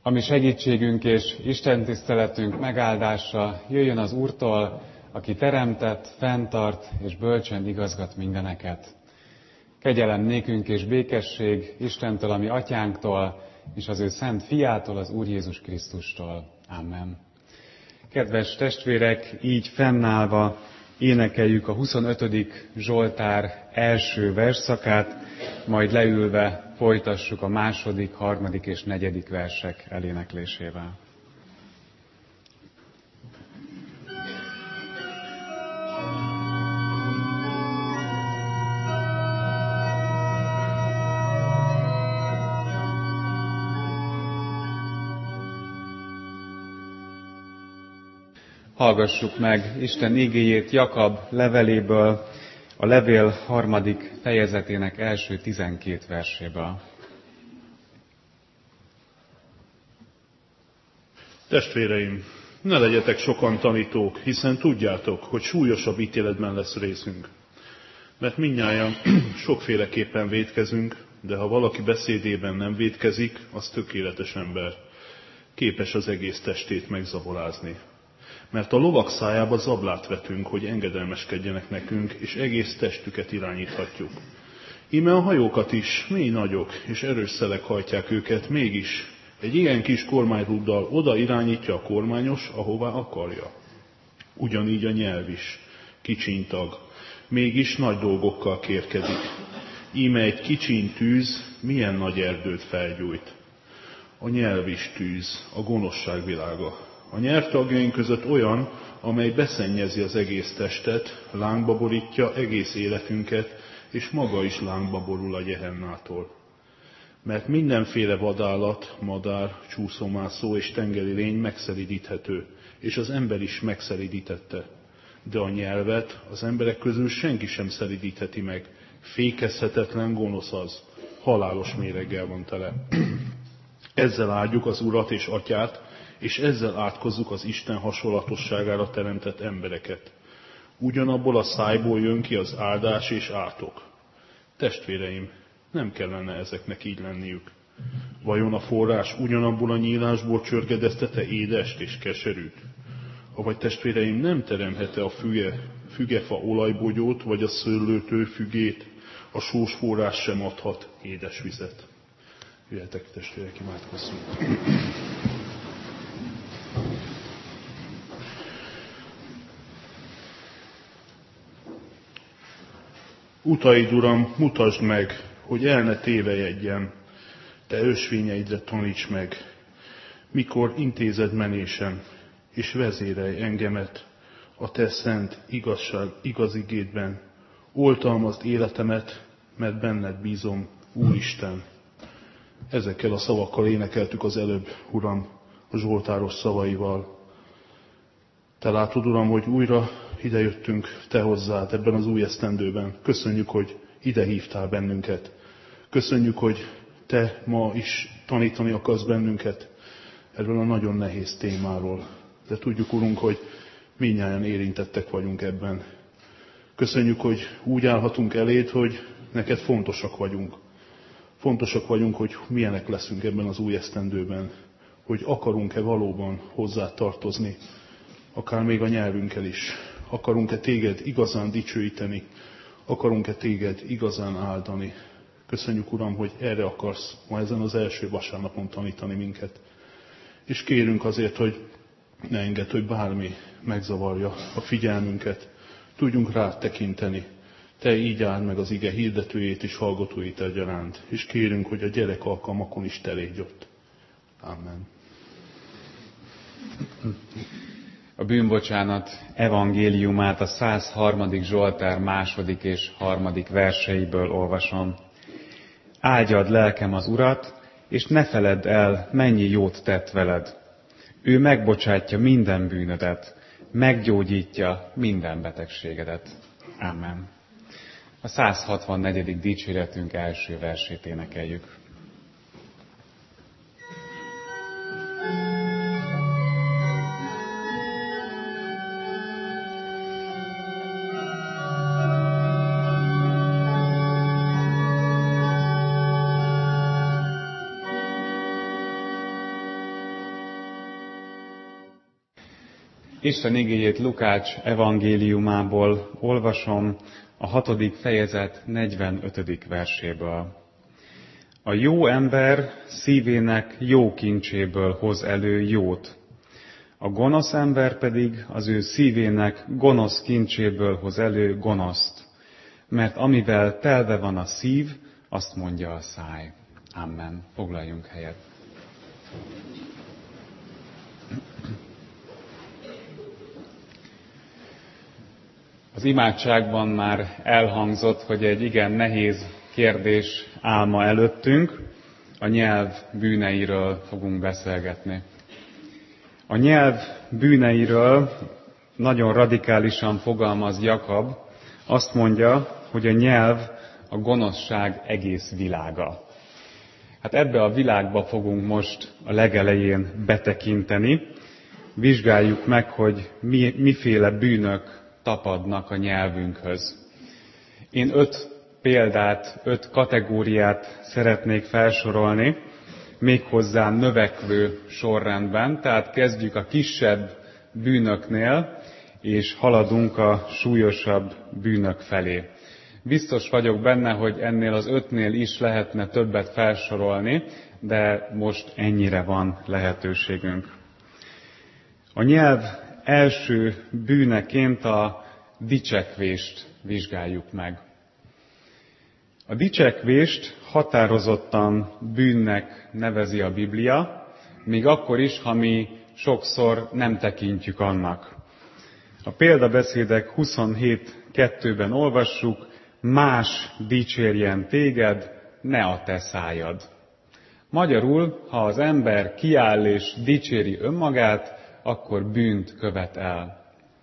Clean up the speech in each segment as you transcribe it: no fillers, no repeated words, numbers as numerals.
Ami segítségünk és Isten tiszteletünk megáldása jöjjön az Úrtól, aki teremtett, fenntart és bölcsen igazgat mindeneket. Kegyelem nékünk és békesség Istentől, a mi atyánktól, és az ő szent fiától, az Úr Jézus Krisztustól. Amen. Kedves testvérek, így fennállva énekeljük a 25. Zsoltár első versszakát, majd leülve folytassuk a második, harmadik és negyedik versek eléneklésével. Hallgassuk meg Isten igéjét Jakab leveléből, a levél 3. fejezetének első 12 verséből. Testvéreim, ne legyetek sokan tanítók, hiszen tudjátok, hogy súlyosabb ítéletben lesz részünk. Mert mindnyájan sokféleképpen vétkezünk, de ha valaki beszédében nem vétkezik, az tökéletes ember. Képes az egész testét megzabolázni. Mert a lovak szájába zablát vetünk, hogy engedelmeskedjenek nekünk, és egész testüket irányíthatjuk. Íme a hajókat is mély nagyok és erős szelek hajtják őket, mégis egy ilyen kis kormányrúddal oda irányítja a kormányos, ahová akarja. Ugyanígy a nyelv is, kicsiny tag, mégis nagy dolgokkal kérkedik. Íme egy kicsiny tűz milyen nagy erdőt felgyújt. A nyelv is tűz, a gonoszság világa. A nyelvtagjaink között olyan, amely beszennyezi az egész testet, lángba borítja egész életünket, és maga is lángba borul a Jehennától. Mert mindenféle vadállat, madár, csúszómászó és tengeri lény megszelídíthető, és az ember is megszelídítette. De a nyelvet az emberek közül senki sem szelídítheti meg, fékezhetetlen gonosz az, halálos méreggel van tele. Ezzel áldjuk az Urat és Atyát, és ezzel átkozzuk az Isten hasonlatosságára teremtett embereket. Ugyanabból a szájból jön ki az áldás és átok. Testvéreim, nem kellene ezeknek így lenniük. Vajon a forrás ugyanabból a nyílásból csörgedezte-e édest és keserűt? Avagy testvéreim, nem teremhet-e a fügefa olajbogyót, vagy a szőlőtő fügét, a sós forrás sem adhat édes vizet? Jöjjetek, testvérek, imádkozzunk. Utaid, Uram, mutasd meg, hogy el ne tévejedjen, te ösvényeidre taníts meg, mikor intézed menésem, és vezérelj engemet a te szent igaz igédben. Oltalmazd életemet, mert benned bízom, Úristen. Ezekkel a szavakkal énekeltük az előbb, Uram, a zsoltáros szavaival. Te látod, Uram, hogy újra idejöttünk te hozzád ebben az új esztendőben. Köszönjük, hogy ide hívtál bennünket. Köszönjük, hogy te ma is tanítani akarsz bennünket erről a nagyon nehéz témáról. De tudjuk, Urunk, hogy mindnyájan érintettek vagyunk ebben. Köszönjük, hogy úgy állhatunk eléd, hogy neked fontosak vagyunk. Fontosak vagyunk, hogy milyenek leszünk ebben az új esztendőben. Hogy akarunk-e valóban hozzá tartozni, akár még a nyelvünkkel is. Akarunk-e téged igazán dicsőíteni? Akarunk-e téged igazán áldani? Köszönjük, Uram, hogy erre akarsz ma ezen az első vasárnapon tanítani minket. És kérünk azért, hogy ne engedd, hogy bármi megzavarja a figyelmünket. Tudjunk rád tekinteni. Te így áld meg az ige hirdetőjét és hallgatóit egyaránt. És kérünk, hogy a gyerek alkalmakon is te légy ott. Amen. A bűnbocsánat evangéliumát a 103. Zsoltár 2. és 3. verseiből olvasom. Áldjad lelkem az Urat, és ne feledd el, mennyi jót tett veled. Ő megbocsátja minden bűnödet, meggyógyítja minden betegségedet. Amen. A 164. dicséretünk első versét énekeljük. Isten igéjét Lukács evangéliumából olvasom, a 6. fejezet 45. verséből. A jó ember szívének jó kincséből hoz elő jót, a gonosz ember pedig az ő szívének gonosz kincséből hoz elő gonoszt, mert amivel telve van a szív, azt mondja a száj. Amen. Foglaljunk helyet. Az imádságban már elhangzott, hogy egy igen nehéz kérdés áll ma előttünk, a nyelv bűneiről fogunk beszélgetni. A nyelv bűneiről nagyon radikálisan fogalmaz Jakab, azt mondja, hogy a nyelv a gonoszság egész világa. Hát ebbe a világba fogunk most a legelején betekinteni, vizsgáljuk meg, hogy miféle bűnök tapadnak a nyelvünkhöz. Én 5 példát, 5 kategóriát szeretnék felsorolni, méghozzá növekvő sorrendben, tehát kezdjük a kisebb bűnöknél, és haladunk a súlyosabb bűnök felé. Biztos vagyok benne, hogy ennél az 5-nél is lehetne többet felsorolni, de most ennyire van lehetőségünk. A nyelv első bűneként a dicsekvést vizsgáljuk meg. A dicsekvést határozottan bűnnek nevezi a Biblia, még akkor is, ha mi sokszor nem tekintjük annak. A példabeszédek 27:2-ben olvassuk, más dicsérjen téged, ne a te szájad. Magyarul, ha az ember kiáll és dicséri önmagát, akkor bűnt követ el.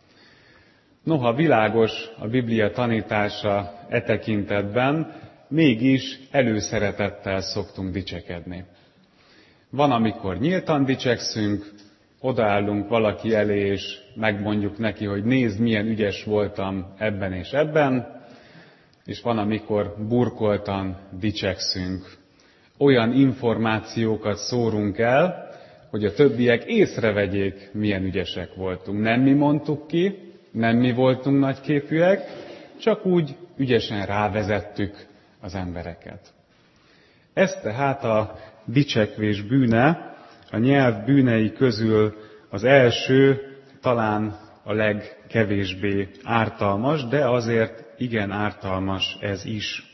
Noha világos a Biblia tanítása e tekintetben, mégis előszeretettel szoktunk dicsekedni. Van, amikor nyíltan dicsekszünk, odaállunk valaki elé, és megmondjuk neki, hogy nézd, milyen ügyes voltam ebben és ebben, és van, amikor burkoltan dicsekszünk. Olyan információkat szórunk el, hogy a többiek észrevegyék, milyen ügyesek voltunk. Nem mi mondtuk ki, nem mi voltunk nagyképűek, csak úgy ügyesen rávezettük az embereket. Ez tehát a dicsekvés bűne, a nyelv bűnei közül az első, talán a legkevésbé ártalmas, de azért igen ártalmas ez is.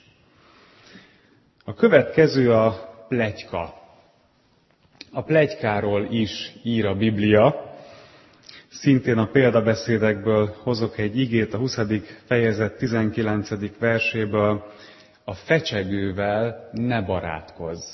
A következő a pletyka. A pletykáról is ír a Biblia. Szintén a példabeszédekből hozok egy igét, a 20. fejezet 19. verséből. A fecsegővel ne barátkozz.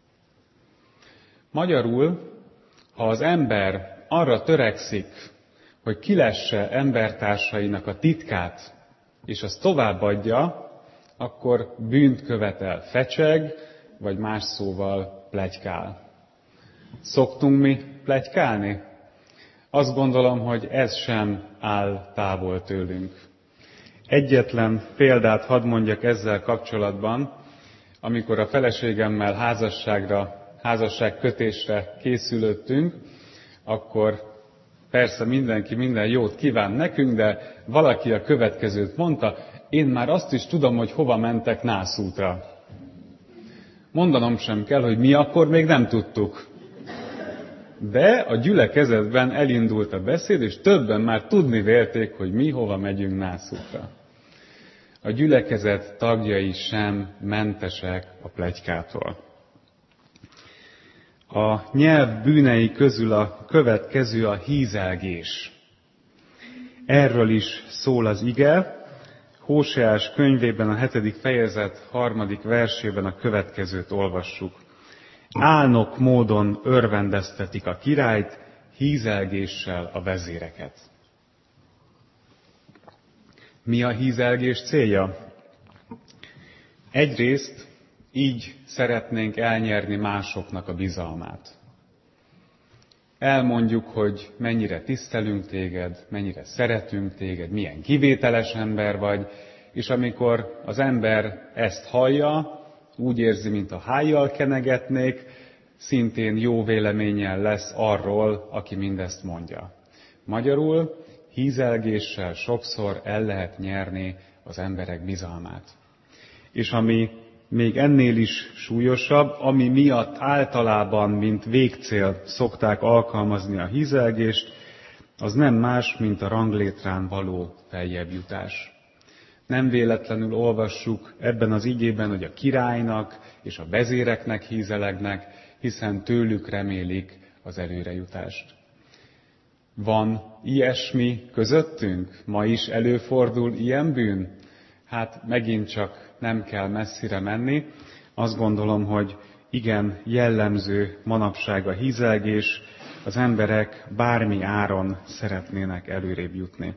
Magyarul, ha az ember arra törekszik, hogy kilesse embertársainak a titkát, és azt továbbadja, akkor bűnt követel, fecseg, vagy más szóval pletykál. Szoktunk mi pletykálni? Azt gondolom, hogy ez sem áll távol tőlünk. Egyetlen példát hadd mondjak ezzel kapcsolatban, amikor a feleségemmel házasságkötésre készülöttünk, akkor persze mindenki minden jót kíván nekünk, de valaki a következőt mondta, én már azt is tudom, hogy hova mentek nászútra. Mondanom sem kell, hogy mi akkor még nem tudtuk. De a gyülekezetben elindult a beszéd, és többen már tudni vélték, hogy mi hova megyünk nászútra. A gyülekezet tagjai sem mentesek a pletykától. A nyelv bűnei közül a következő a hízelgés. Erről is szól az ige. Hóseás könyvében a 7. fejezet 3. versében a következőt olvassuk. Álnok módon örvendeztetik a királyt, hízelgéssel a vezéreket. Mi a hízelgés célja? Egyrészt így szeretnénk elnyerni másoknak a bizalmát. Elmondjuk, hogy mennyire tisztelünk téged, mennyire szeretünk téged, milyen kivételes ember vagy, és amikor az ember ezt hallja, úgy érzi, mint a hájjal kenegetnék, szintén jó véleménnyel lesz arról, aki mindezt mondja. Magyarul hízelgéssel sokszor el lehet nyerni az emberek bizalmát. És ami még ennél is súlyosabb, ami miatt általában, mint végcél szokták alkalmazni a hízelgést, az nem más, mint a ranglétrán való feljebb jutás. Nem véletlenül olvassuk ebben az igében, hogy a királynak és a vezéreknek hízelegnek, hiszen tőlük remélik az előrejutást. Van ilyesmi közöttünk? Ma is előfordul ilyen bűn? Hát megint csak nem kell messzire menni. Azt gondolom, hogy igen jellemző manapság a hízelgés, az emberek bármi áron szeretnének előrébb jutni.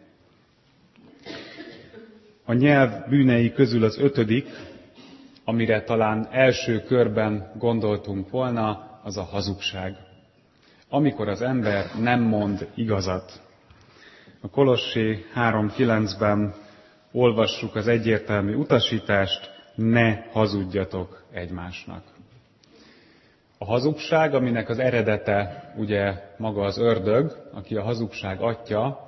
A nyelv bűnei közül az 5., amire talán első körben gondoltunk volna, az a hazugság. Amikor az ember nem mond igazat. A Kolossé 3:9-ben olvassuk az egyértelmű utasítást, ne hazudjatok egymásnak. A hazugság, aminek az eredete ugye maga az ördög, aki a hazugság atya,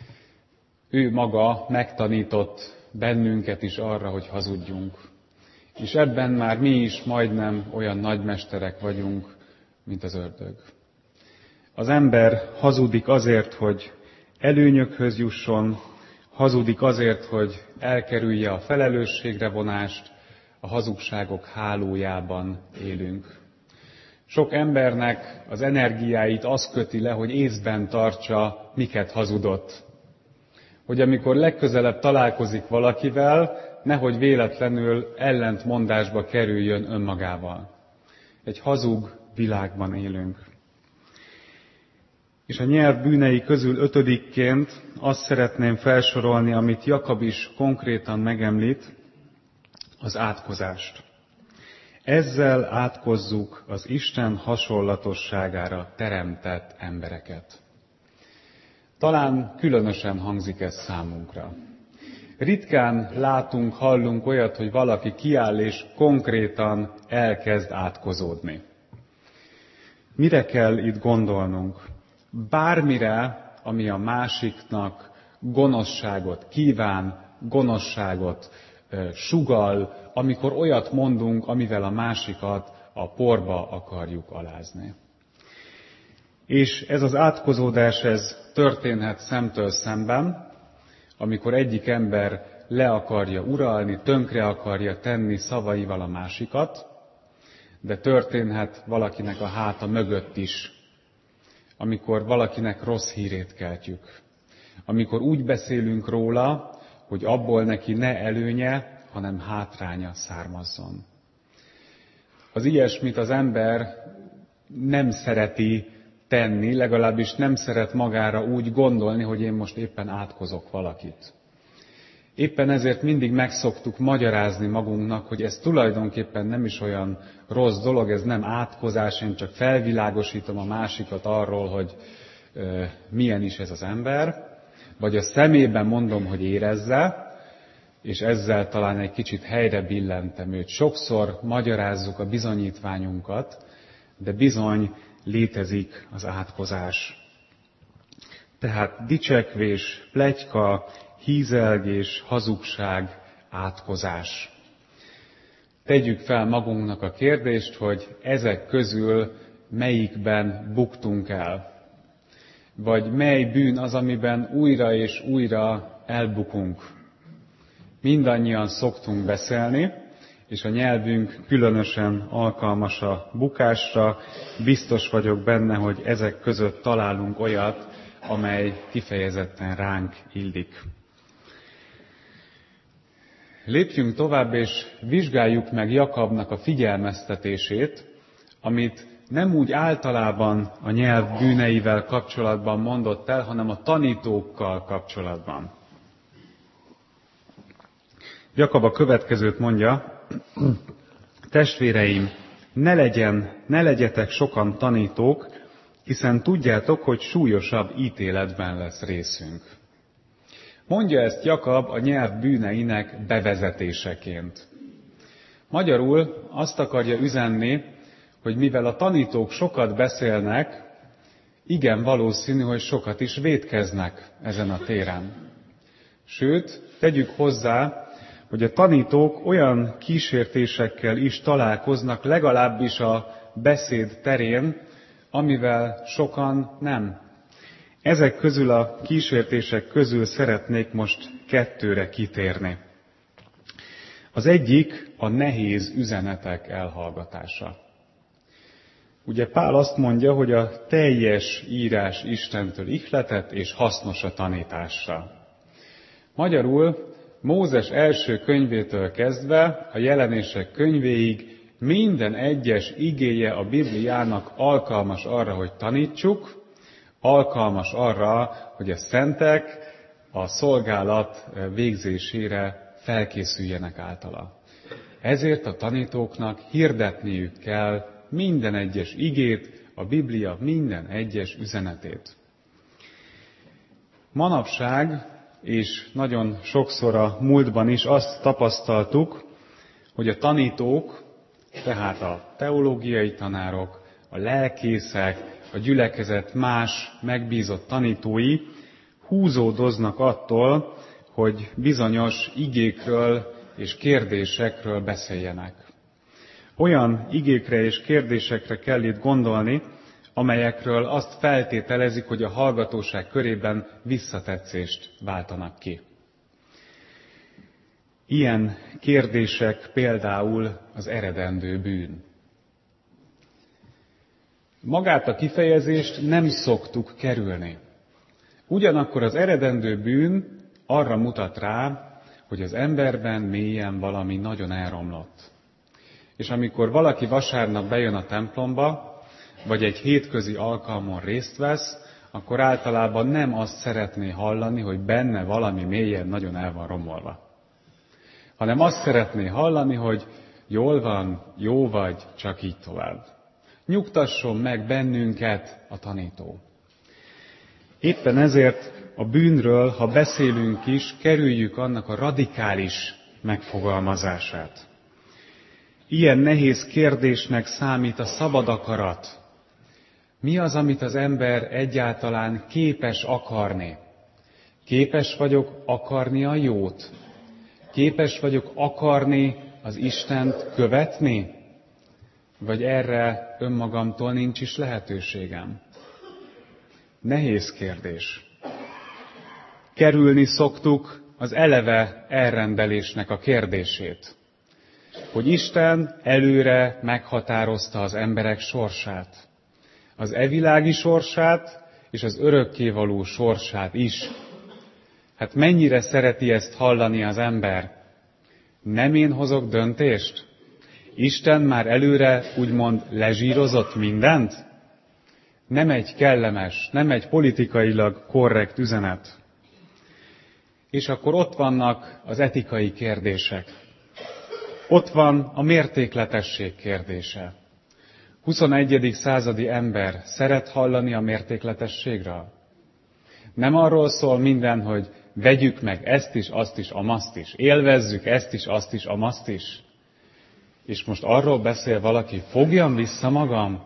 ő maga megtanított bennünket is arra, hogy hazudjunk. És ebben már mi is majdnem olyan nagymesterek vagyunk, mint az ördög. Az ember hazudik azért, hogy előnyökhöz jusson, hazudik azért, hogy elkerülje a felelősségre vonást, a hazugságok hálójában élünk. Sok embernek az energiáit az köti le, hogy észben tartsa, miket hazudott. Hogy amikor legközelebb találkozik valakivel, nehogy véletlenül ellentmondásba kerüljön önmagával. Egy hazug világban élünk. És a nyelv bűnei közül 5-ként azt szeretném felsorolni, amit Jakab is konkrétan megemlít, az átkozást. Ezzel átkozzuk az Isten hasonlatosságára teremtett embereket. Talán különösen hangzik ez számunkra. Ritkán látunk, hallunk olyat, hogy valaki kiáll és konkrétan elkezd átkozódni. Mire kell itt gondolnunk? Bármire, ami a másiknak gonoszságot kíván, gonoszságot sugall, amikor olyat mondunk, amivel a másikat a porba akarjuk alázni. És ez az átkozódás, ez történhet szemtől szemben, amikor egyik ember le akarja uralni, tönkre akarja tenni szavaival a másikat, de történhet valakinek a háta mögött is, amikor valakinek rossz hírét keltjük. Amikor úgy beszélünk róla, hogy abból neki ne előnye, hanem hátránya származzon. Az ilyesmit az ember nem szereti tenni, legalábbis nem szeret magára úgy gondolni, hogy én most éppen átkozok valakit. Éppen ezért mindig megszoktuk magyarázni magunknak, hogy ez tulajdonképpen nem is olyan rossz dolog, ez nem átkozás, én csak felvilágosítom a másikat arról, hogy milyen is ez az ember, vagy a szemében mondom, hogy érezze, és ezzel talán egy kicsit helyre billentem őt. Sokszor magyarázzuk a bizonyítványunkat, de bizony létezik az átkozás. Tehát dicsekvés, pletyka, hízelgés, hazugság, átkozás. Tegyük fel magunknak a kérdést, hogy ezek közül melyikben buktunk el. Vagy mely bűn az, amiben újra és újra elbukunk. Mindannyian szoktunk beszélni, és a nyelvünk különösen alkalmas a bukásra. Biztos vagyok benne, hogy ezek között találunk olyat, amely kifejezetten ránk illik. Lépjünk tovább, és vizsgáljuk meg Jakabnak a figyelmeztetését, amit nem úgy általában a nyelv bűneivel kapcsolatban mondott el, hanem a tanítókkal kapcsolatban. Jakab a következőt mondja, testvéreim, ne legyetek sokan tanítók, hiszen tudjátok, hogy súlyosabb ítéletben lesz részünk. Mondja ezt Jakab a nyelv bűneinek bevezetéseként. Magyarul azt akarja üzenni, hogy mivel a tanítók sokat beszélnek, igen valószínű, hogy sokat is vétkeznek ezen a téren. Sőt, tegyük hozzá, hogy a tanítók olyan kísértésekkel is találkoznak, legalábbis a beszéd terén, amivel sokan nem. Ezek közül a kísértések közül szeretnék most 2-re kitérni. Az egyik a nehéz üzenetek elhallgatása. Ugye Pál azt mondja, hogy a teljes írás Istentől ihletett és hasznos a tanításra. Magyarul Mózes első könyvétől kezdve a Jelenések könyvéig minden egyes igéje a Bibliának alkalmas arra, hogy tanítsuk, alkalmas arra, hogy a szentek a szolgálat végzésére felkészüljenek általa. Ezért a tanítóknak hirdetniük kell minden egyes igét, a Biblia minden egyes üzenetét. Manapság, és nagyon sokszor a múltban is azt tapasztaltuk, hogy a tanítók, tehát a teológiai tanárok, a lelkészek, a gyülekezet más megbízott tanítói húzódoznak attól, hogy bizonyos igékről és kérdésekről beszéljenek. Olyan igékre és kérdésekre kell itt gondolni, amelyekről azt feltételezik, hogy a hallgatóság körében visszatetszést váltanak ki. Ilyen kérdések például az eredendő bűn. Magát a kifejezést nem szoktuk kerülni. Ugyanakkor az eredendő bűn arra mutat rá, hogy az emberben mélyen valami nagyon elromlott. És amikor valaki vasárnap bejön a templomba, vagy egy hétközi alkalmon részt vesz, akkor általában nem azt szeretné hallani, hogy benne valami mélyen nagyon el van romolva. Hanem azt szeretné hallani, hogy jól van, jó vagy, csak így tovább. Nyugtasson meg bennünket a tanító. Éppen ezért a bűnről, ha beszélünk is, kerüljük annak a radikális megfogalmazását. Ilyen nehéz kérdésnek számít a szabad akarat. Mi az, amit az ember egyáltalán képes akarni? Képes vagyok akarni a jót? Képes vagyok akarni az Istent követni? Vagy erre önmagamtól nincs is lehetőségem? Nehéz kérdés. Kerülni szoktuk az eleve elrendelésnek a kérdését. Hogy Isten előre meghatározta az emberek sorsát. Az evilági sorsát és az örökkévaló sorsát is. Hát mennyire szereti ezt hallani az ember? Nem én hozok döntést? Isten már előre úgymond lezsírozott mindent? Nem egy kellemes, nem egy politikailag korrekt üzenet. És akkor ott vannak az etikai kérdések. Ott van a mértékletesség kérdése. 21. századi ember szeret hallani a mértékletességről? Nem arról szól minden, hogy vegyük meg ezt is, azt is, amazt is. Élvezzük ezt is, azt is, amazt is. És most arról beszél valaki, fogjam vissza magam?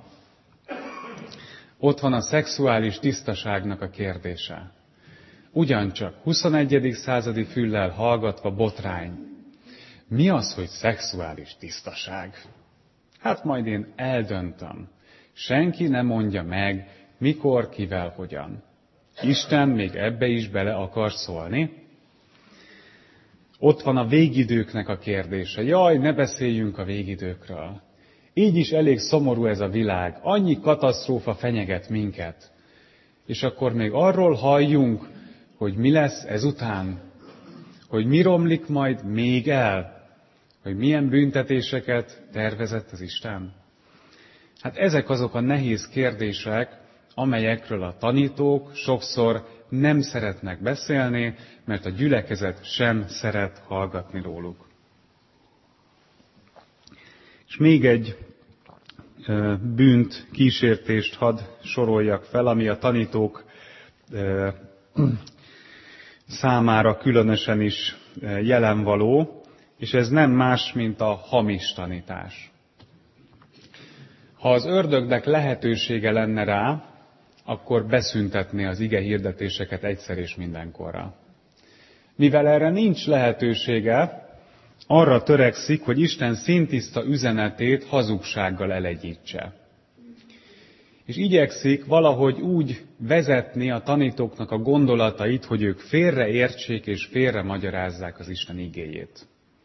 Ott van a szexuális tisztaságnak a kérdése. Ugyancsak 21. századi füllel hallgatva botrány. Mi az, hogy szexuális tisztaság? Hát majd én eldöntöm. Senki nem mondja meg, mikor, kivel, hogyan. Isten még ebbe is bele akar szólni? Ott van a végidőknek a kérdése. Jaj, ne beszéljünk a végidőkről. Így is elég szomorú ez a világ. Annyi katasztrófa fenyeget minket. És akkor még arról halljunk, hogy mi lesz ezután. Hogy mi romlik majd még el. Hogy milyen büntetéseket tervezett az Isten. Hát ezek azok a nehéz kérdések, amelyekről a tanítók sokszor nem szeretnek beszélni, mert a gyülekezet sem szeret hallgatni róluk. És még egy bűnt, kísértést hadd soroljak fel, ami a tanítók számára különösen is jelenvaló, és ez nem más, mint a hamis tanítás. Ha az ördögnek lehetősége lenne rá, akkor beszüntetné az ige hirdetéseket egyszer és mindenkorra. Mivel erre nincs lehetősége, arra törekszik, hogy Isten színtiszta üzenetét hazugsággal elegyítse. És igyekszik valahogy úgy vezetni a tanítóknak a gondolatait, hogy ők félreértsék és félremagyarázzák az Isten igéjét.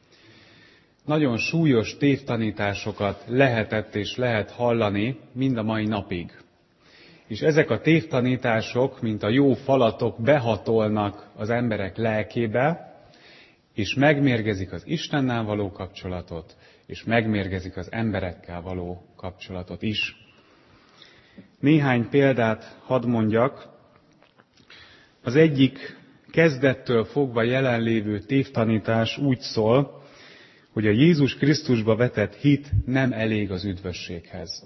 Nagyon súlyos tévtanításokat lehetett és lehet hallani mind a mai napig. És ezek a tévtanítások, mint a jó falatok, behatolnak az emberek lelkébe, és megmérgezik az Istennel való kapcsolatot, és megmérgezik az emberekkel való kapcsolatot is. Néhány példát hadd mondjak. Az egyik kezdettől fogva jelenlévő tévtanítás úgy szól, hogy a Jézus Krisztusba vetett hit nem elég az üdvösséghez.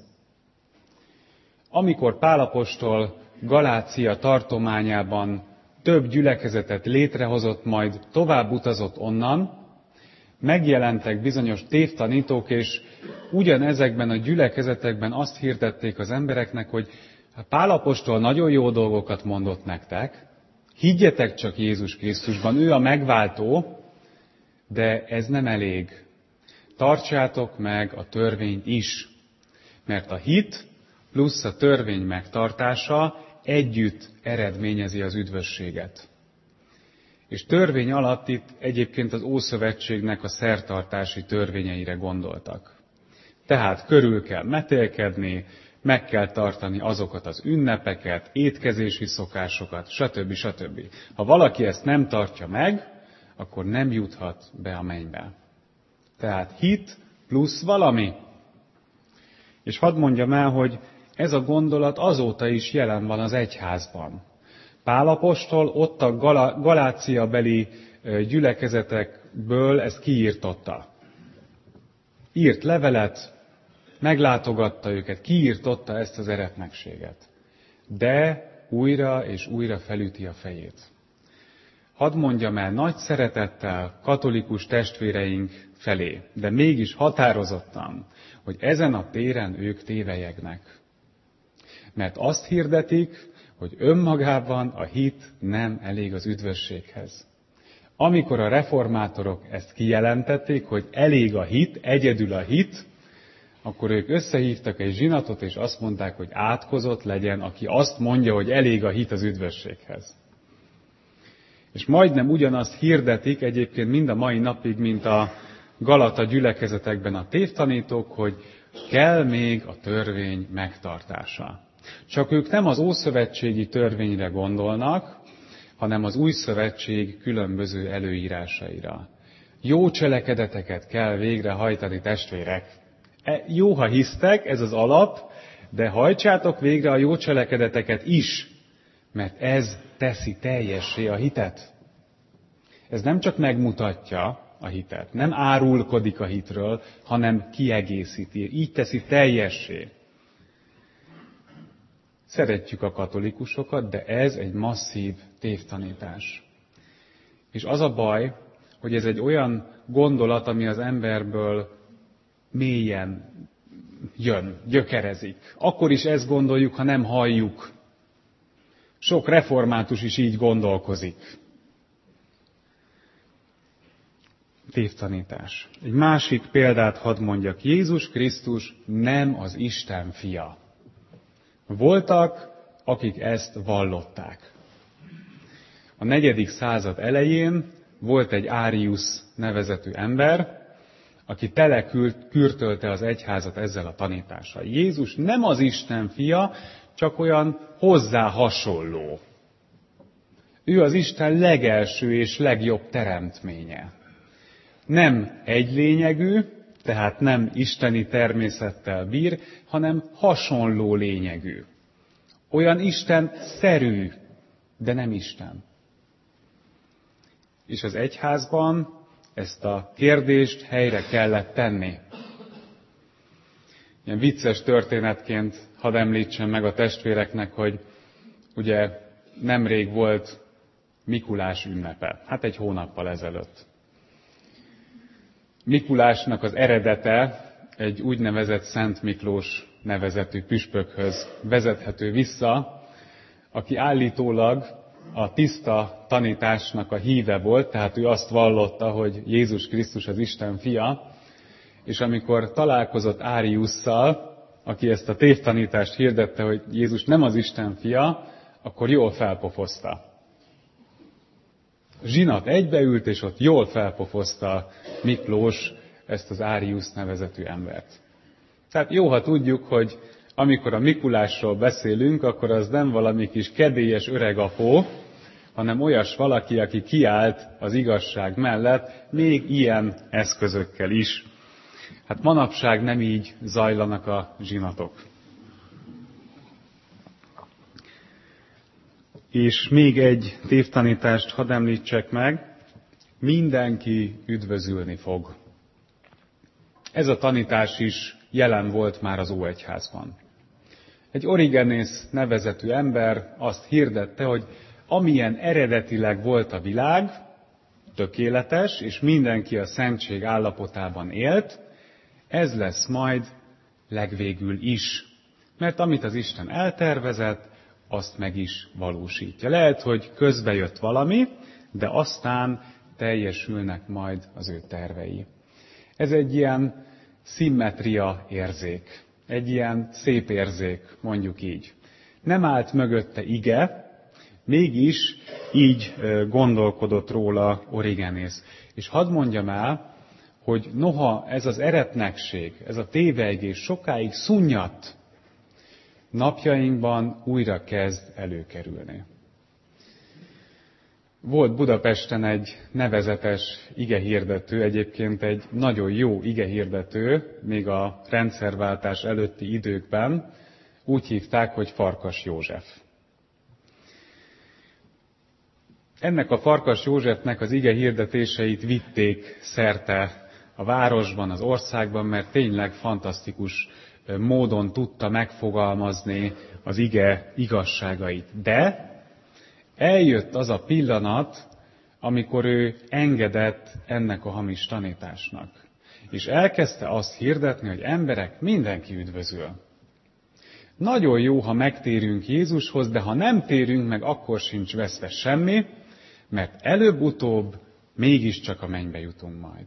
Amikor Pál apostol Galácia tartományában több gyülekezetet létrehozott, majd tovább utazott onnan, megjelentek bizonyos tévtanítók, és ugyanezekben a gyülekezetekben azt hirdették az embereknek, hogy Pál apostol nagyon jó dolgokat mondott nektek, higgyetek csak Jézus Krisztusban, ő a megváltó, de ez nem elég. Tartsátok meg a törvényt is, mert a hit plusz a törvény megtartása együtt eredményezi az üdvösséget. És törvény alatt itt egyébként az Ószövetségnek a szertartási törvényeire gondoltak. Tehát körül kell metélkedni, meg kell tartani azokat az ünnepeket, étkezési szokásokat, stb. Stb. Ha valaki ezt nem tartja meg, akkor nem juthat be a mennybe. Tehát hit plusz valami. És hadd mondjam el, hogy ez a gondolat azóta is jelen van az egyházban. Pál apostol ott a Galácia-beli gyülekezetekből ezt kiírtotta. Írt levelet, meglátogatta őket, kiírtotta ezt az eretnekséget. De újra és újra felüti a fejét. Hadd mondjam el nagy szeretettel katolikus testvéreink felé, de mégis határozottan, hogy ezen a téren ők tévelyegnek. Mert azt hirdetik, hogy önmagában a hit nem elég az üdvösséghez. Amikor a reformátorok ezt kijelentették, hogy elég a hit, egyedül a hit, akkor ők összehívtak egy zsinatot, és azt mondták, hogy átkozott legyen, aki azt mondja, hogy elég a hit az üdvösséghez. És majdnem ugyanazt hirdetik egyébként mind a mai napig, mint a Galata gyülekezetekben a tévtanítók, hogy kell még a törvény megtartása. Csak ők nem az ószövetségi törvényre gondolnak, hanem az új szövetség különböző előírásaira. Jó cselekedeteket kell végrehajtani, testvérek. Jó, ha hisztek, ez az alap, de hajtsátok végre a jó cselekedeteket is, mert ez teszi teljessé a hitet. Ez nem csak megmutatja a hitet, nem árulkodik a hitről, hanem kiegészíti, így teszi teljessé. Szeretjük a katolikusokat, de ez egy masszív tévtanítás. És az a baj, hogy ez egy olyan gondolat, ami az emberből mélyen jön, gyökerezik. Akkor is ezt gondoljuk, ha nem halljuk. Sok református is így gondolkozik. Tévtanítás. Egy másik példát hadd mondjak. Jézus Krisztus nem az Isten fia. Voltak, akik ezt vallották. A 4. század elején volt egy Árius nevezetű ember, aki telekürtölte az egyházat ezzel a tanítással. Jézus nem az Isten fia, csak olyan hozzá hasonló. Ő az Isten legelső és legjobb teremtménye. Nem egylényegű, tehát nem isteni természettel bír, hanem hasonló lényegű. Olyan Isten-szerű, de nem Isten. És az egyházban ezt a kérdést helyre kellett tenni. Ilyen vicces történetként hadd említsem meg a testvéreknek, hogy ugye nemrég volt Mikulás ünnepe, hát egy hónappal ezelőtt. Mikulásnak az eredete egy úgynevezett Szent Miklós nevezetű püspökhöz vezethető vissza, aki állítólag a tiszta tanításnak a híve volt, tehát ő azt vallotta, hogy Jézus Krisztus az Isten fia, és amikor találkozott Áriusszal, aki ezt a tévtanítást hirdette, hogy Jézus nem az Isten fia, akkor jól felpofozta. Zsinat egybeült, és ott jól felpofozta Miklós ezt az Áriusz nevezetű embert. Tehát jó, ha tudjuk, hogy amikor a Mikulásról beszélünk, akkor az nem valami kis kedélyes öregapó, hanem olyas valaki, aki kiállt az igazság mellett, még ilyen eszközökkel is. Hát manapság nem így zajlanak a zsinatok. És még egy tévtanítást hadd említsek meg, mindenki üdvözülni fog. Ez a tanítás is jelen volt már az Óegyházban. Egy Origenész nevezetű ember azt hirdette, hogy amilyen eredetileg volt a világ, tökéletes, és mindenki a szentség állapotában élt, ez lesz majd legvégül is. Mert amit az Isten eltervezett, azt meg is valósítja. Lehet, hogy közbe jött valami, de aztán teljesülnek majd az ő tervei. Ez egy ilyen szimmetria érzék, egy ilyen szép érzék, mondjuk így. Nem állt mögötte ige, mégis így gondolkodott róla Origenész. És hadd mondjam el, hogy noha ez az eretnekség, ez a tévejgés sokáig szunnyadt, napjainkban újra kezd előkerülni. Volt Budapesten egy nevezetes igehirdető, egyébként egy nagyon jó igehirdető, még a rendszerváltás előtti időkben, úgy hívták, hogy Farkas József. Ennek a Farkas Józsefnek az igehirdetéseit vitték szerte a városban, az országban, mert tényleg fantasztikus módon tudta megfogalmazni az ige igazságait. De eljött az a pillanat, amikor ő engedett ennek a hamis tanításnak. És elkezdte azt hirdetni, hogy emberek, mindenki üdvözül. Nagyon jó, ha megtérünk Jézushoz, de ha nem térünk meg, akkor sincs veszve semmi, mert előbb-utóbb mégiscsak a mennybe jutunk majd.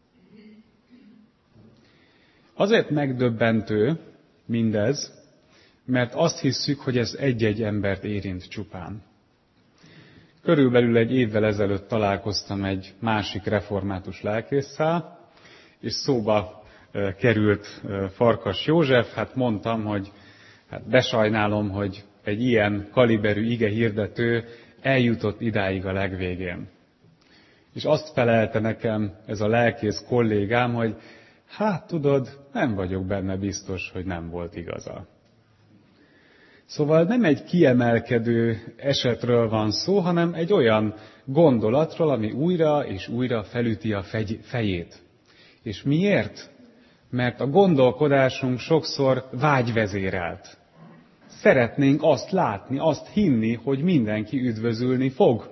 Azért megdöbbentő mindez, mert azt hisszük, hogy ez egy-egy embert érint csupán. Körülbelül egy évvel ezelőtt találkoztam egy másik református lelkésszel, és szóba került Farkas József, hát mondtam, hogy besajnálom, hogy egy ilyen kaliberű igehirdető eljutott idáig a legvégén. És azt felelte nekem ez a lelkész kollégám, hogy hát tudod, nem vagyok benne biztos, hogy nem volt igaza. Szóval nem egy kiemelkedő esetről van szó, hanem egy olyan gondolatról, ami újra és újra felüti a fejét. És miért? Mert a gondolkodásunk sokszor vágyvezérelt. Szeretnénk azt látni, azt hinni, hogy mindenki üdvözülni fog.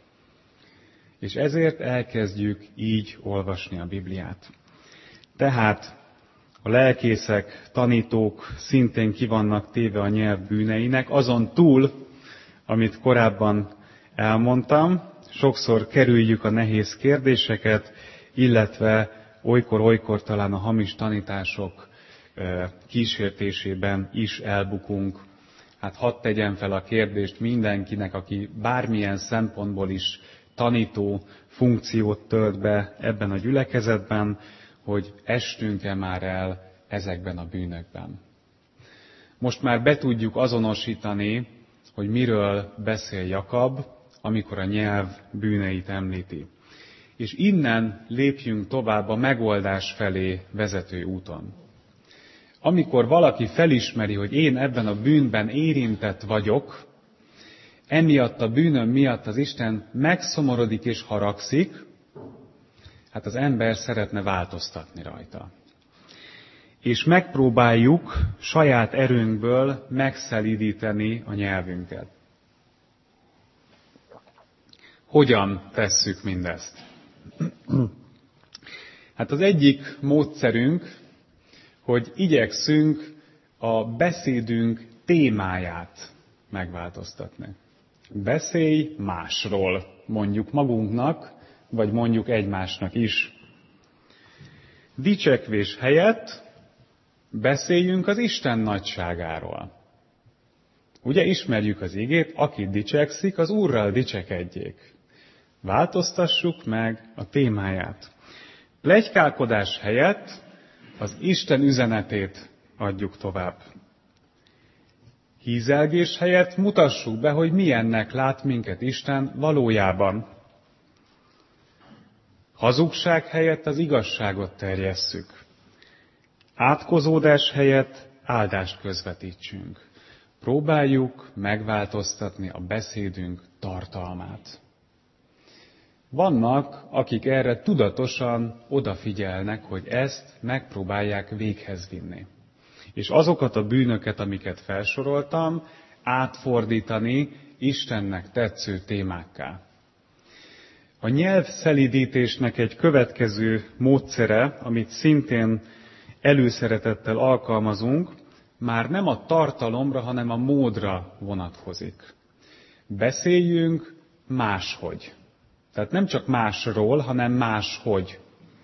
És ezért elkezdjük így olvasni a Bibliát. Tehát a lelkészek, tanítók szintén ki vannak téve a nyelv bűneinek, azon túl, amit korábban elmondtam, sokszor kerüljük a nehéz kérdéseket, illetve olykor-olykor talán a hamis tanítások kísértésében is elbukunk. Hát hadd tegyem fel a kérdést mindenkinek, aki bármilyen szempontból is tanító funkciót tölt be ebben a gyülekezetben, hogy estünk-e már el ezekben a bűnökben. Most már be tudjuk azonosítani, hogy miről beszél Jakab, amikor a nyelv bűneit említi. És innen lépjünk tovább a megoldás felé vezető úton. Amikor valaki felismeri, hogy én ebben a bűnben érintett vagyok, emiatt a bűnöm miatt az Isten megszomorodik és haragszik, hát az ember szeretne változtatni rajta. És megpróbáljuk saját erőnkből megszelídíteni a nyelvünket. Hogyan tesszük mindezt? Hát az egyik módszerünk, hogy igyekszünk a beszédünk témáját megváltoztatni. Beszélj másról, mondjuk magunknak, vagy mondjuk egymásnak is. Dicsekvés helyett beszéljünk az Isten nagyságáról. Ugye ismerjük az igét, aki dicsekszik, az Úrral dicsekedjék. Változtassuk meg a témáját. Pletykálkodás helyett az Isten üzenetét adjuk tovább. Hízelgés helyett mutassuk be, hogy milyennek lát minket Isten valójában. Hazugság helyett az igazságot terjesszük. Átkozódás helyett áldást közvetítsünk. Próbáljuk megváltoztatni a beszédünk tartalmát. Vannak, akik erre tudatosan odafigyelnek, hogy ezt megpróbálják véghez vinni. És azokat a bűnöket, amiket felsoroltam, átfordítani Istennek tetsző témákká. A nyelvszelídítésnek egy következő módszere, amit szintén előszeretettel alkalmazunk, már nem a tartalomra, hanem a módra vonatkozik. Beszéljünk máshogy. Tehát nem csak másról, hanem máshogy.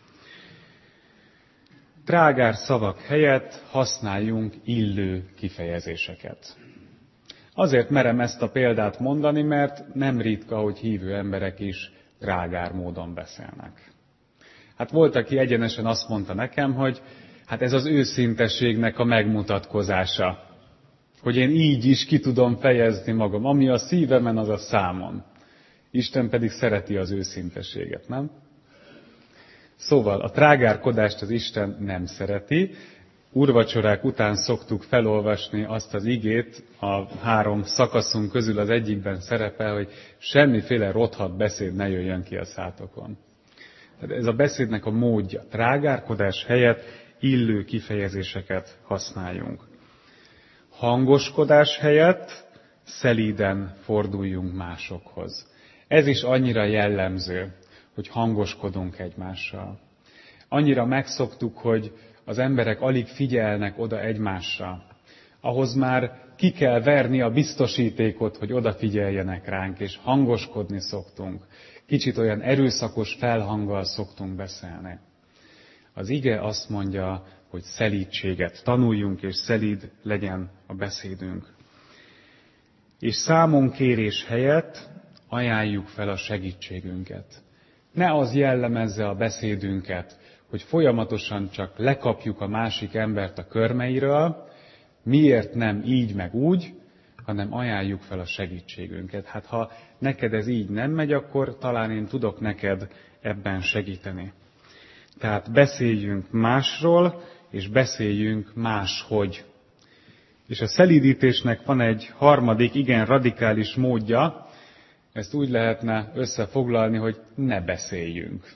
Trágár szavak helyett használjunk illő kifejezéseket. Azért merem ezt a példát mondani, mert nem ritka, hogy hívő emberek is trágár módon beszélnek. Hát volt, aki egyenesen azt mondta nekem, hogy hát ez az őszintességnek a megmutatkozása. Hogy én így is ki tudom fejezni magam. Ami a szívemen, az a számon. Isten pedig szereti az őszintességet, nem? Szóval a trágárkodást az Isten nem szereti. Úrvacsorák után szoktuk felolvasni azt az igét, a 3 szakaszunk közül az egyikben szerepel, hogy semmiféle rothadt beszéd ne jöjjön ki a szátokon. Ez a beszédnek a módja. Trágárkodás helyett illő kifejezéseket használjunk. Hangoskodás helyett szelíden forduljunk másokhoz. Ez is annyira jellemző, hogy hangoskodunk egymással. Annyira megszoktuk, hogy az emberek alig figyelnek oda egymásra. Ahhoz már ki kell verni a biztosítékot, hogy odafigyeljenek ránk, és hangoskodni szoktunk. Kicsit olyan erőszakos felhanggal szoktunk beszélni. Az ige azt mondja, hogy szelídséget tanuljunk, és szelíd legyen a beszédünk. És számonkérés helyett ajánljuk fel a segítségünket. Ne az jellemezze a beszédünket, hogy folyamatosan csak lekapjuk a másik embert a körmeiről, miért nem így meg úgy, hanem ajánljuk fel a segítségünket. Hát ha neked ez így nem megy, akkor talán én tudok neked ebben segíteni. Tehát beszéljünk másról, és beszéljünk máshogy. És a szelídítésnek van egy harmadik, igen radikális módja, ezt úgy lehetne összefoglalni, hogy ne beszéljünk.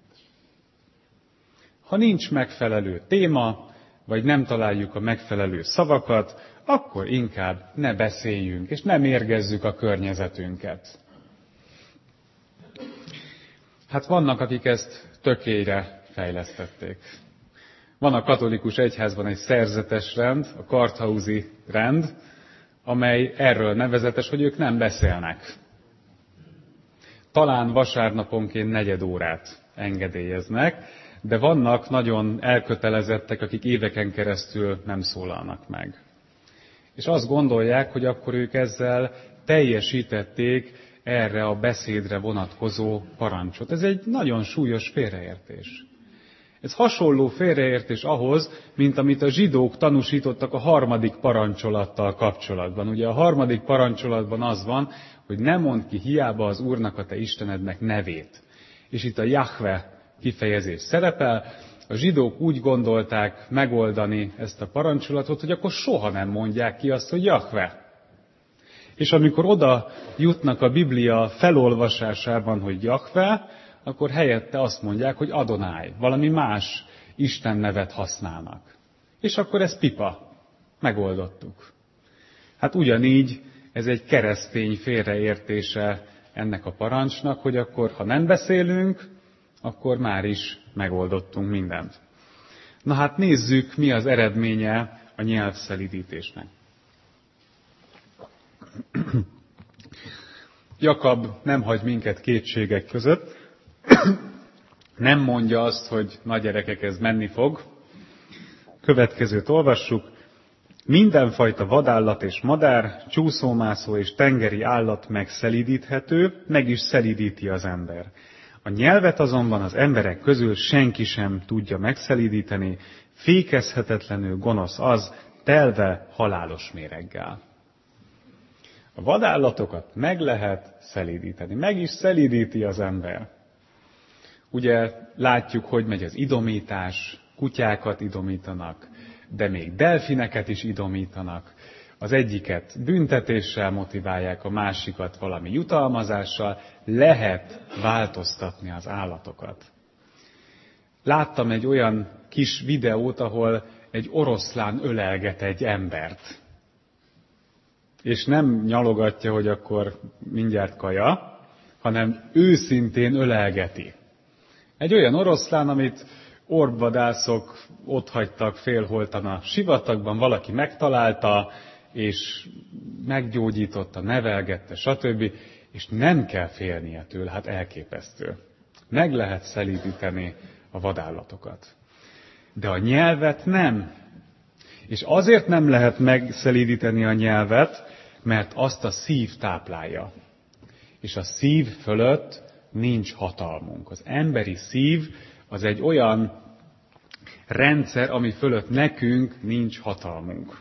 Ha nincs megfelelő téma, vagy nem találjuk a megfelelő szavakat, akkor inkább ne beszéljünk, és ne mérgezzük a környezetünket. Hát vannak, akik ezt tökélyre fejlesztették. Van a katolikus egyházban egy szerzetes rend, a Karthausi rend, amely erről nevezetes, hogy ők nem beszélnek. Talán vasárnaponként 4 órát engedélyeznek, de vannak nagyon elkötelezettek, akik éveken keresztül nem szólalnak meg. És azt gondolják, hogy akkor ők ezzel teljesítették erre a beszédre vonatkozó parancsot. Ez egy nagyon súlyos félreértés. Ez hasonló félreértés ahhoz, mint amit a zsidók tanúsítottak a 3. parancsolattal kapcsolatban. Ugye a 3. parancsolatban az van, hogy ne mondd ki hiába az Úrnak, a te Istenednek nevét. És itt a Jahve kifejezés szerepel. A zsidók úgy gondolták megoldani ezt a parancsolatot, hogy akkor soha nem mondják ki azt, hogy Jahve. És amikor oda jutnak a Biblia felolvasásában, hogy Jahve, akkor helyette azt mondják, hogy Adonai, valami más Isten nevet használnak. És akkor ez pipa. Megoldottuk. Hát ugyanígy ez egy keresztény félreértése ennek a parancsnak, hogy akkor, ha nem beszélünk, akkor már is megoldottunk mindent. Na hát nézzük, mi az eredménye a nyelvszelídítésnek. Jakab nem hagy minket kétségek között, nem mondja azt, hogy na gyerekek, ez menni fog. Következőt olvassuk. Mindenfajta vadállat és madár, csúszómászó és tengeri állat megszelídíthető, meg is szelídíti az ember. A nyelvet azonban az emberek közül senki sem tudja megszelídíteni, fékezhetetlenül gonosz az, telve halálos méreggel. A vadállatokat meg lehet szelídíteni, meg is szelídíti az ember. Ugye látjuk, hogy megy az idomítás, kutyákat idomítanak, de még delfineket is idomítanak. Az egyiket büntetéssel motiválják, a másikat valami jutalmazással. Lehet változtatni az állatokat. Láttam egy olyan kis videót, ahol egy oroszlán ölelget egy embert. És nem nyalogatja, hogy akkor mindjárt kaja, hanem őszintén ölelgeti. Egy olyan oroszlán, amit orvvadászok otthagytak félholtan a sivatagban, valaki megtalálta, és meggyógyította, nevelgette, stb. És nem kell félnie tőle, hát elképesztő. Meg lehet szelídíteni a vadállatokat. De a nyelvet nem. És azért nem lehet megszelídíteni a nyelvet, mert azt a szív táplálja. És a szív fölött nincs hatalmunk. Az emberi szív az egy olyan rendszer, ami fölött nekünk nincs hatalmunk.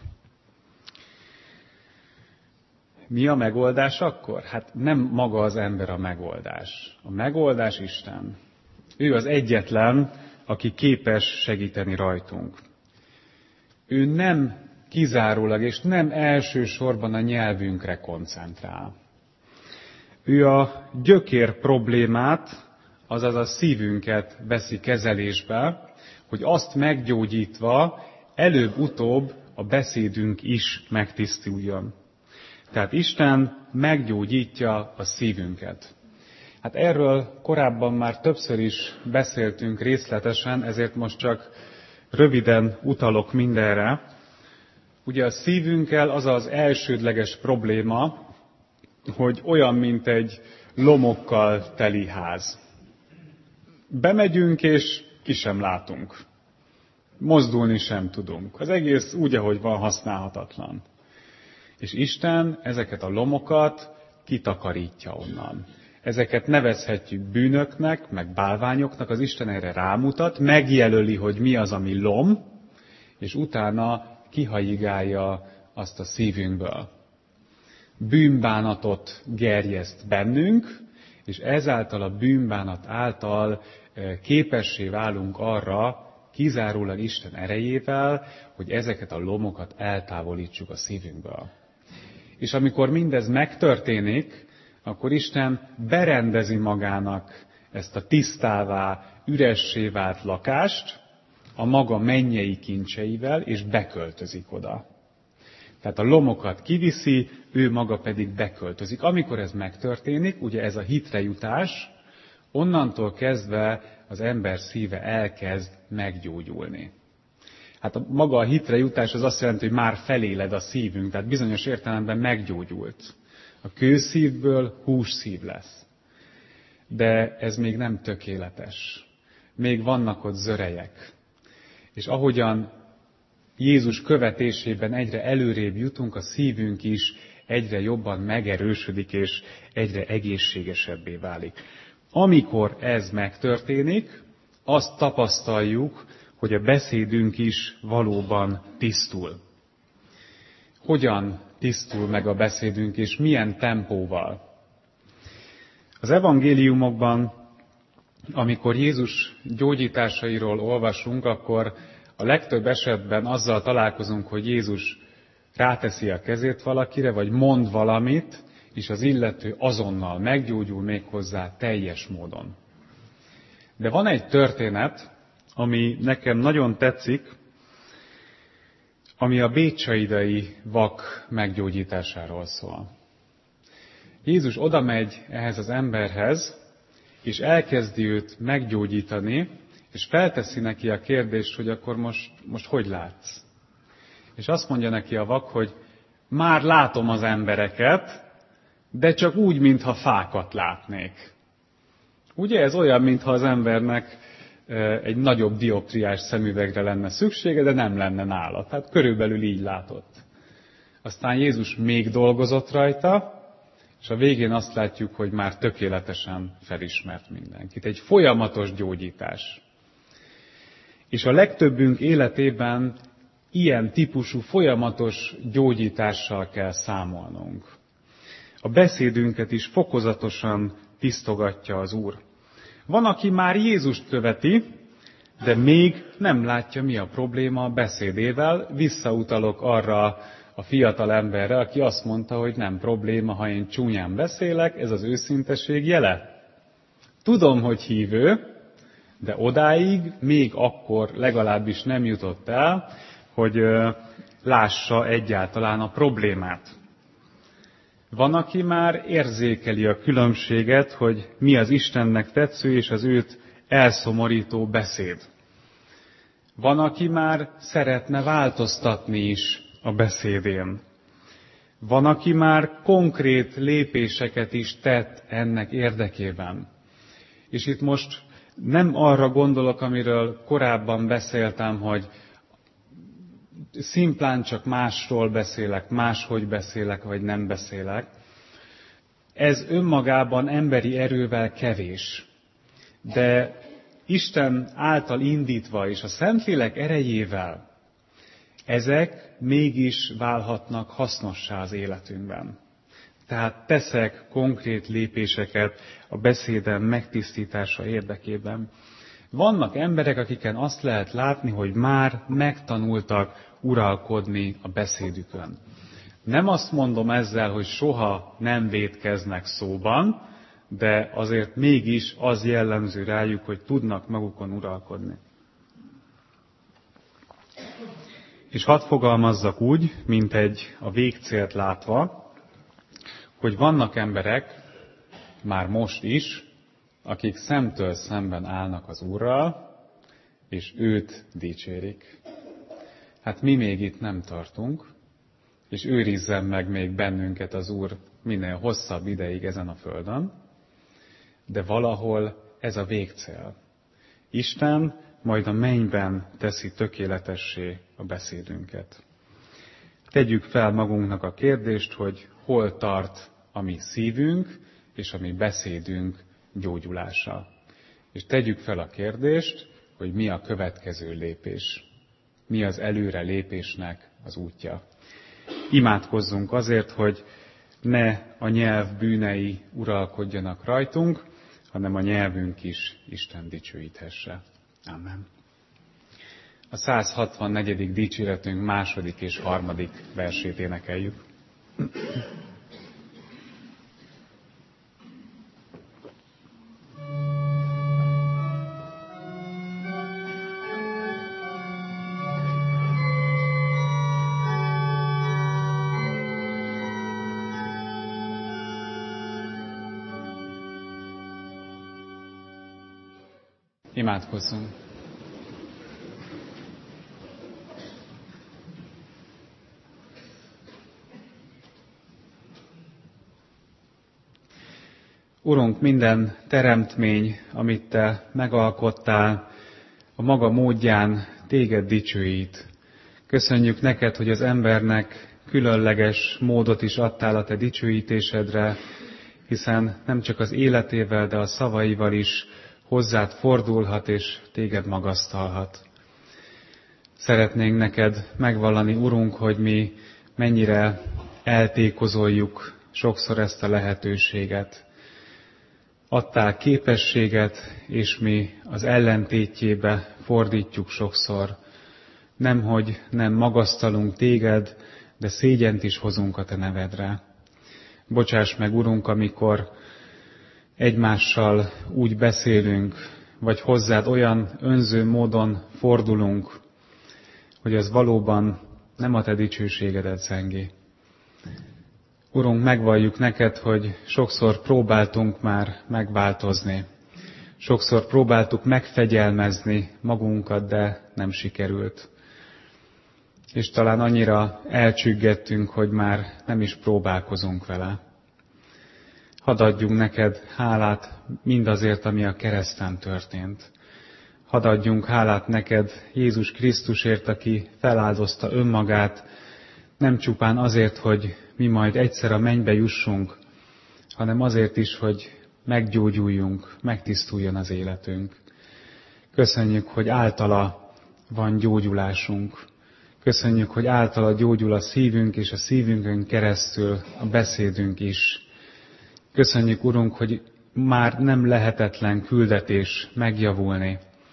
Mi a megoldás akkor? Hát nem maga az ember a megoldás. A megoldás Isten. Ő az egyetlen, aki képes segíteni rajtunk. Ő nem kizárólag és nem elsősorban a nyelvünkre koncentrál. Ő a gyökér problémát, azaz a szívünket veszi kezelésbe, hogy azt meggyógyítva előbb-utóbb a beszédünk is megtisztuljon. Tehát Isten meggyógyítja a szívünket. Hát erről korábban már többször is beszéltünk részletesen, ezért most csak röviden utalok mindenre. Ugye a szívünkkel az az elsődleges probléma, hogy olyan, mint egy lomokkal teli ház. Bemegyünk, és ki sem látunk. Mozdulni sem tudunk. Az egész úgy, ahogy van, használhatatlan. És Isten ezeket a lomokat kitakarítja onnan. Ezeket nevezhetjük bűnöknek, meg bálványoknak, az Isten erre rámutat, megjelöli, hogy mi az, ami lom, és utána kihajigálja azt a szívünkből. Bűnbánatot gerjeszt bennünk, és ezáltal a bűnbánat által képessé válunk arra, kizárólag Isten erejével, hogy ezeket a lomokat eltávolítsuk a szívünkből. És amikor mindez megtörténik, akkor Isten berendezi magának ezt a tisztává, üressé vált lakást a maga mennyei kincseivel, és beköltözik oda. Tehát a lomokat kiviszi, ő maga pedig beköltözik. Amikor ez megtörténik, ugye ez a hitre jutás, onnantól kezdve az ember szíve elkezd meggyógyulni. Hát maga a hitre jutás az azt jelenti, hogy már feléled a szívünk, tehát bizonyos értelemben meggyógyult. A kőszívből hússzív lesz. De ez még nem tökéletes. Még vannak ott zörejek. És ahogyan Jézus követésében egyre előrébb jutunk, a szívünk is egyre jobban megerősödik, és egyre egészségesebbé válik. Amikor ez megtörténik, azt tapasztaljuk, hogy a beszédünk is valóban tisztul. Hogyan tisztul meg a beszédünk, és milyen tempóval? Az evangéliumokban, amikor Jézus gyógyításairól olvasunk, akkor a legtöbb esetben azzal találkozunk, hogy Jézus ráteszi a kezét valakire, vagy mond valamit, és az illető azonnal meggyógyul, méghozzá teljes módon. De van egy történet, ami nekem nagyon tetszik, ami a bécsaidai vak meggyógyításáról szól. Jézus odamegy ehhez az emberhez, és elkezdi őt meggyógyítani, és felteszi neki a kérdést, hogy akkor most hogy látsz? És azt mondja neki a vak, hogy Már látom az embereket, de csak úgy, mintha fákat látnék. Ugye ez olyan, mintha az embernek egy nagyobb dioptriás szemüvegre lenne szüksége, de nem lenne nála. Tehát körülbelül így látott. Aztán Jézus még dolgozott rajta, és a végén azt látjuk, hogy már tökéletesen felismert mindenkit. Egy folyamatos gyógyítás. És a legtöbbünk életében ilyen típusú folyamatos gyógyítással kell számolnunk. A beszédünket is fokozatosan tisztogatja az Úr. Van, aki már Jézust követi, de még nem látja, mi a probléma a beszédével. Visszautalok arra a fiatal emberre, aki azt mondta, hogy nem probléma, ha én csúnyán beszélek, ez az őszinteség jele. Tudom, hogy hívő, de odáig még akkor legalábbis nem jutott el, hogy lássa egyáltalán a problémát. Van, aki már érzékeli a különbséget, hogy mi az Istennek tetsző és az őt elszomorító beszéd. Van, aki már szeretne változtatni is a beszédén. Van, aki már konkrét lépéseket is tett ennek érdekében. És itt most nem arra gondolok, amiről korábban beszéltem, hogy szimplán csak másról beszélek, máshogy beszélek, vagy nem beszélek. Ez önmagában emberi erővel kevés. De Isten által indítva és a Szentlélek erejével ezek mégis válhatnak hasznossá az életünkben. Tehát teszek konkrét lépéseket a beszédem megtisztítása érdekében. Vannak emberek, akiken azt lehet látni, hogy már megtanultak uralkodni a beszédükön. Nem azt mondom ezzel, hogy soha nem vétkeznek szóban, de azért mégis az jellemző rájuk, hogy tudnak magukon uralkodni. És hadd fogalmazzak úgy, mint a végcélt látva, hogy vannak emberek, már most is, akik szemtől szemben állnak az Úrral, és őt dicsérik. Hát mi még itt nem tartunk, és őrizzen meg még bennünket az Úr minél hosszabb ideig ezen a földön, de valahol ez a végcél. Isten majd a mennyben teszi tökéletessé a beszédünket. Tegyük fel magunknak a kérdést, hogy hol tart a mi szívünk és a mi beszédünk gyógyulása. És tegyük fel a kérdést, hogy mi a következő lépés. Mi az előre lépésnek az útja. Imádkozzunk azért, hogy ne a nyelv bűnei uralkodjanak rajtunk, hanem a nyelvünk is Isten dicsőíthesse. Amen. A 164. dicséretünk második és harmadik versét énekeljük. Imádkozzunk. Urunk, minden teremtmény, amit Te megalkottál, a maga módján Téged dicsőít. Köszönjük neked, hogy az embernek különleges módot is adtál a Te dicsőítésedre, hiszen nem csak az életével, de a szavaival is hozzád fordulhat és Téged magasztalhat. Szeretnénk neked megvallani, Urunk, hogy mi mennyire eltékozoljuk sokszor ezt a lehetőséget. Adtál képességet, és mi az ellentétjébe fordítjuk sokszor. Nemhogy nem magasztalunk Téged, de szégyent is hozunk a Te nevedre. Bocsáss meg, Urunk, amikor egymással úgy beszélünk, vagy hozzád olyan önző módon fordulunk, hogy ez valóban nem a Te dicsőségedet zengi. Urunk, megvalljuk neked, hogy sokszor próbáltunk már megváltozni. Sokszor próbáltuk megfegyelmezni magunkat, de nem sikerült. és talán annyira elcsüggettünk, hogy már nem is próbálkozunk vele. Hadd adjunk neked hálát mindazért, ami a kereszten történt. Hadd adjunk hálát neked Jézus Krisztusért, aki feláldozta önmagát, nem csupán azért, hogy mi majd egyszer a mennybe jussunk, hanem azért is, hogy meggyógyuljunk, megtisztuljon az életünk. Köszönjük, hogy általa van gyógyulásunk. Köszönjük, hogy általa gyógyul a szívünk, és a szívünkön keresztül a beszédünk is. Köszönjük, Urunk, hogy már nem lehetetlen küldetés megjavulni,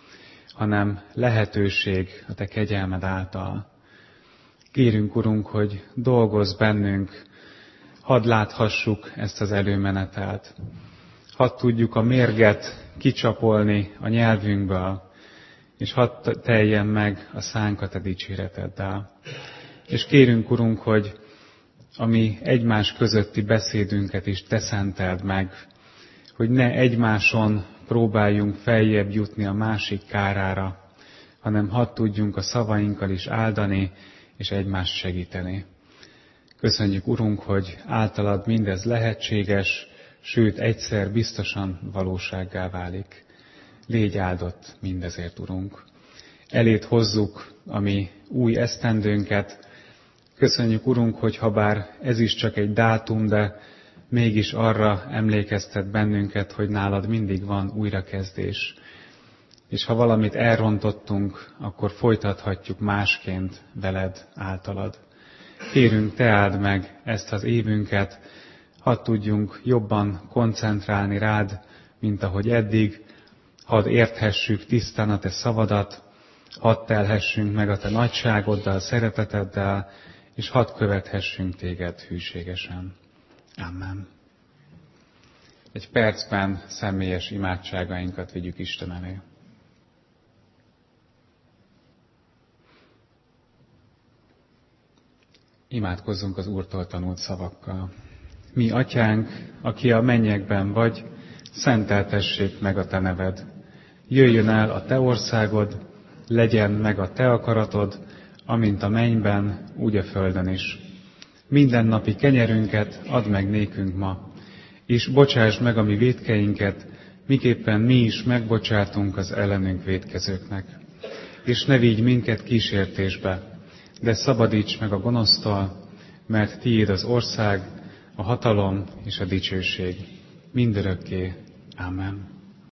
hanem lehetőség a Te kegyelmed által. Kérünk, Urunk, hogy dolgozz bennünk, hadd láthassuk ezt az előmenetelt. Hadd tudjuk a mérget kicsapolni a nyelvünkből, és hadd teljen meg a szánk Te dicséreteddel. És kérünk, Urunk, hogy a mi egymás közötti beszédünket is Te szenteld meg, hogy ne egymáson próbáljunk feljebb jutni a másik kárára, hanem hadd tudjunk a szavainkkal is áldani, és egymást segíteni. Köszönjük, Urunk, hogy általad mindez lehetséges, sőt egyszer biztosan valósággá válik. Légy áldott mindezért, Urunk. Elét hozzuk a mi új esztendőnket. Köszönjük, Urunk, hogy ha bár ez is csak egy dátum, de mégis arra emlékeztet bennünket, hogy nálad mindig van újrakezdés. És ha valamit elrontottunk, akkor folytathatjuk másként veled, általad. Kérünk, Te áld meg ezt az évünket, hadd tudjunk jobban koncentrálni rád, mint ahogy eddig, hadd érthessük tisztán a Te szavadat, hadd telhessünk meg a Te nagyságoddal, szereteteddel, és hadd követhessünk Téged hűségesen. Amen. Egy percben személyes imádságainkat vigyük Isten elé. Imádkozzunk az Úrtól tanult szavakkal. Mi, Atyánk, aki a mennyekben vagy, szenteltessék meg a Te neved. Jöjjön el a Te országod, legyen meg a Te akaratod, amint a mennyben, úgy a földön is. Mindennapi kenyerünket add meg nékünk ma, és bocsásd meg a mi vétkeinket, miképpen mi is megbocsátunk az ellenünk vétkezőknek. És ne vigy minket kísértésbe, de szabadíts meg a gonosztól, mert Tiéd az ország, a hatalom és a dicsőség mindörökké. Amen.